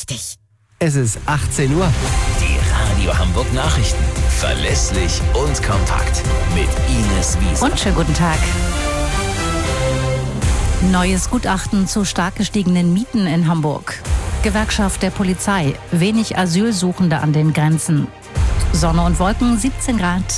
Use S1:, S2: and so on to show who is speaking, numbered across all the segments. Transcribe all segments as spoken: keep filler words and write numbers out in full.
S1: richtig.
S2: Es ist achtzehn Uhr.
S3: Die Radio Hamburg Nachrichten. Verlässlich und kompakt. Mit Ines Wiesner.
S4: Und schönen guten Tag. Neues Gutachten zu stark gestiegenen Mieten in Hamburg. Gewerkschaft der Polizei. Wenig Asylsuchende an den Grenzen. Sonne und Wolken, siebzehn Grad.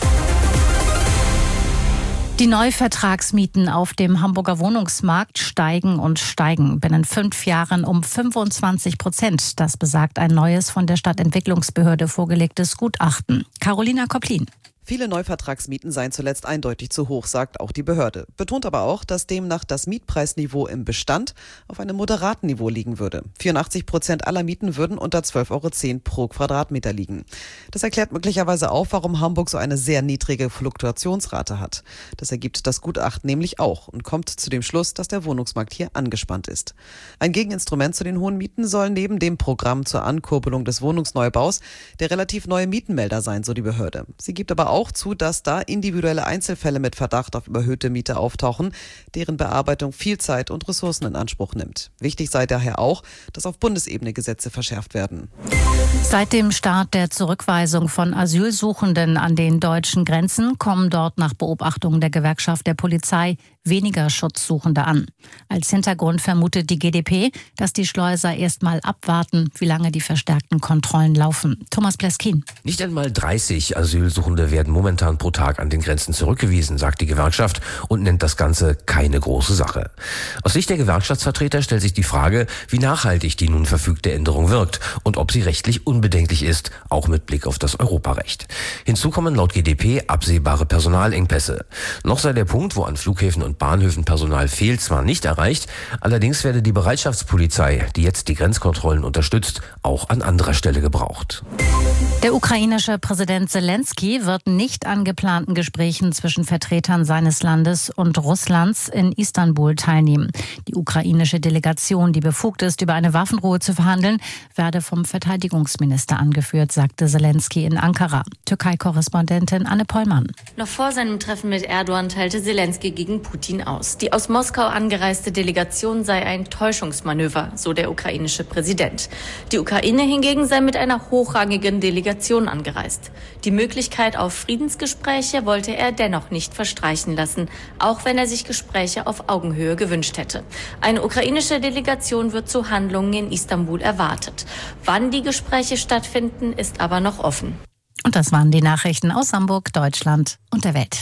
S4: Die Neuvertragsmieten auf dem Hamburger Wohnungsmarkt steigen und steigen. Binnen fünf Jahren um fünfundzwanzig Prozent. Das besagt ein neues von der Stadtentwicklungsbehörde vorgelegtes Gutachten. Carolina Kopplin.
S5: Viele Neuvertragsmieten seien zuletzt eindeutig zu hoch, sagt auch die Behörde. Betont aber auch, dass demnach das Mietpreisniveau im Bestand auf einem moderaten Niveau liegen würde. vierundachtzig Prozent aller Mieten würden unter zwölf Euro zehn pro Quadratmeter liegen. Das erklärt möglicherweise auch, warum Hamburg so eine sehr niedrige Fluktuationsrate hat. Das ergibt das Gutachten nämlich auch und kommt zu dem Schluss, dass der Wohnungsmarkt hier angespannt ist. Ein Gegeninstrument zu den hohen Mieten soll neben dem Programm zur Ankurbelung des Wohnungsneubaus der relativ neue Mietenmelder sein, so die Behörde. Sie gibt aber auch auch zu, dass da individuelle Einzelfälle mit Verdacht auf überhöhte Miete auftauchen, deren Bearbeitung viel Zeit und Ressourcen in Anspruch nimmt. Wichtig sei daher auch, dass auf Bundesebene Gesetze verschärft werden.
S4: Seit dem Start der Zurückweisung von Asylsuchenden an den deutschen Grenzen kommen dort nach Beobachtungen der Gewerkschaft der Polizei weniger Schutzsuchende an. Als Hintergrund vermutet die G d P, dass die Schleuser erst mal abwarten, wie lange die verstärkten Kontrollen laufen. Thomas Pleskin.
S6: Nicht einmal dreißig Asylsuchende werden momentan pro Tag an den Grenzen zurückgewiesen, sagt die Gewerkschaft und nennt das Ganze keine große Sache. Aus Sicht der Gewerkschaftsvertreter stellt sich die Frage, wie nachhaltig die nun verfügte Änderung wirkt und ob sie rechtlich unbedenklich ist, auch mit Blick auf das Europarecht. Hinzu kommen laut G d P absehbare Personalengpässe. Noch sei der Punkt, wo an Flughäfen und Bahnhöfen Personal fehlt, zwar nicht erreicht, allerdings werde die Bereitschaftspolizei, die jetzt die Grenzkontrollen unterstützt, auch an anderer Stelle gebraucht.
S4: Der ukrainische Präsident Zelensky wird nicht an geplanten Gesprächen zwischen Vertretern seines Landes und Russlands in Istanbul teilnehmen. Die ukrainische Delegation, die befugt ist, über eine Waffenruhe zu verhandeln, werde vom Verteidigungsminister angeführt, sagte Zelensky in Ankara. Türkei-Korrespondentin Anne Pollmann.
S7: Noch vor seinem Treffen mit Erdogan teilte Zelensky gegen Putin aus. Die aus Moskau angereiste Delegation sei ein Täuschungsmanöver, so der ukrainische Präsident. Die Ukraine hingegen sei mit einer hochrangigen Delegation angereist. Die Möglichkeit auf Friedensgespräche wollte er dennoch nicht verstreichen lassen, auch wenn er sich Gespräche auf Augenhöhe gewünscht hätte. Eine ukrainische Delegation wird zu Handlungen in Istanbul erwartet. Wann die Gespräche stattfinden, ist aber noch offen.
S4: Und das waren die Nachrichten aus Hamburg, Deutschland und der Welt.